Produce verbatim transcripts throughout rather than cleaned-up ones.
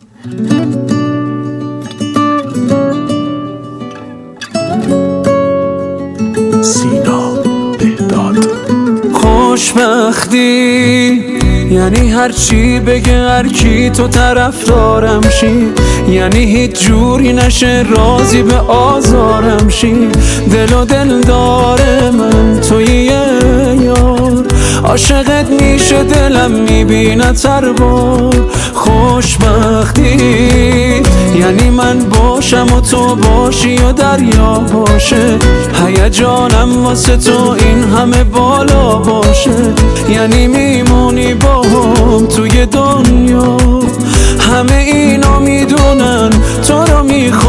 سینا بهداد. خوشبختی یعنی هرچی بگه هر کی تو طرفدارم شی، یعنی هیچ جوری نشه راضی به آزارم شی. دل و دل داره من توی یار، عاشقت میشه دلم میبینت هر بار. خوشبختی یعنی من باشم و تو باشی و دریا باشه، هیجانم واسه تو این همه بالا باشه. یعنی میمونی با هم توی دنیا، همه اینا میدونن تو رو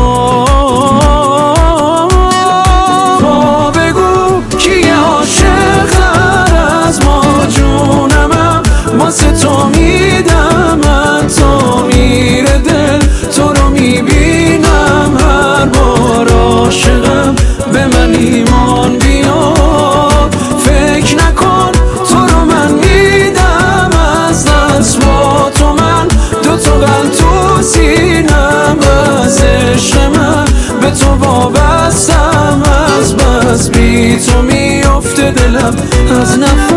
میخوام. تو بگو کیه عاشق تر از ما، جونمم واسه تو میدم من تا میره دل. تو رو میبینم هر بار عاشقم، به من ایمان بیار. فکر نکن تو رو من میدم از دست، با تو من دو تا قلب تو سینم. از عشق من به تو وابستم، از بس بی تو میفته دلم از نفس.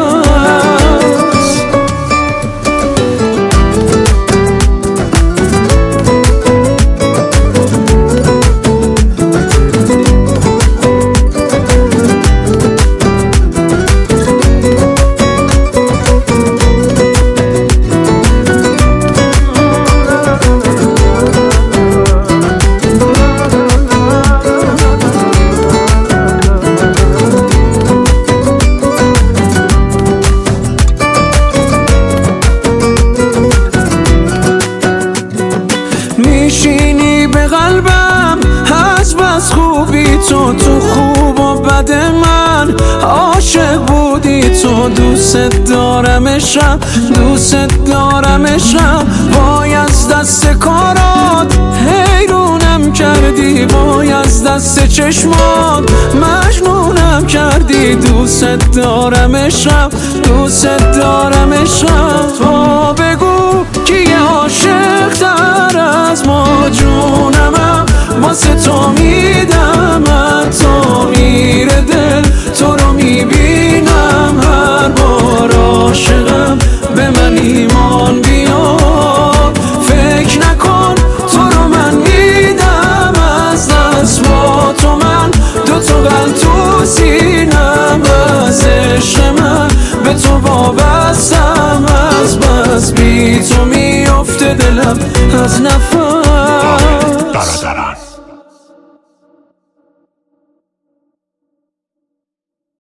میشینی به قلبم از بس خوبی تو، تو خوب و بد من عاشق بودی تو. دوست دارم عشقم، دوست دارم عشقم. وای از دست کارات حیرونم کردی، وای از دست چشمات مجنونم کردی. دوست دارم عشقم، دوست دارم عشقم. تو بگو کیه عاشق تر از ما، جونمم واسه تو میدم من تا میره دل. تو رو میبینم هر بار عاشقم، به من ایمان بیار. فکر نکن تو رو من میدم از دست، با تو من دو تا قلب تو سینم. از عشق من به تو وابستم، از بس بی تو میفته دلم از نفس.